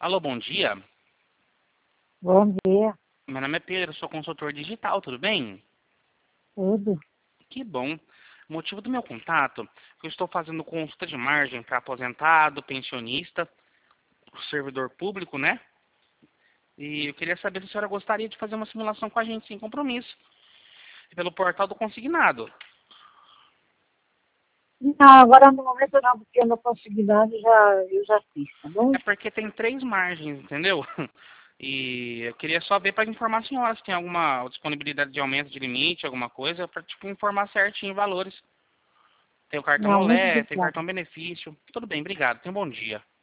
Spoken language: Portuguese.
Alô, bom dia. Bom dia, Meu nome é Pedro, sou consultor digital, tudo bem? tudo. Que bom. O motivo do meu contato é que eu estou fazendo consulta de margem para aposentado, pensionista, servidor público, né? E eu queria saber se a senhora gostaria de fazer uma simulação com a gente, sem compromisso, pelo portal do Consignado. Não, agora no momento não, porque eu não consegui nada, eu já fiz, tá bom? É porque tem 3 margens, entendeu? E eu queria só ver para informar a senhora se tem alguma disponibilidade de aumento de limite, alguma coisa, para tipo, informar certinho valores. Tem o cartão Não, muito Olé, tem obrigada. cartão benefício. Tudo bem, obrigado. Tenha um bom dia.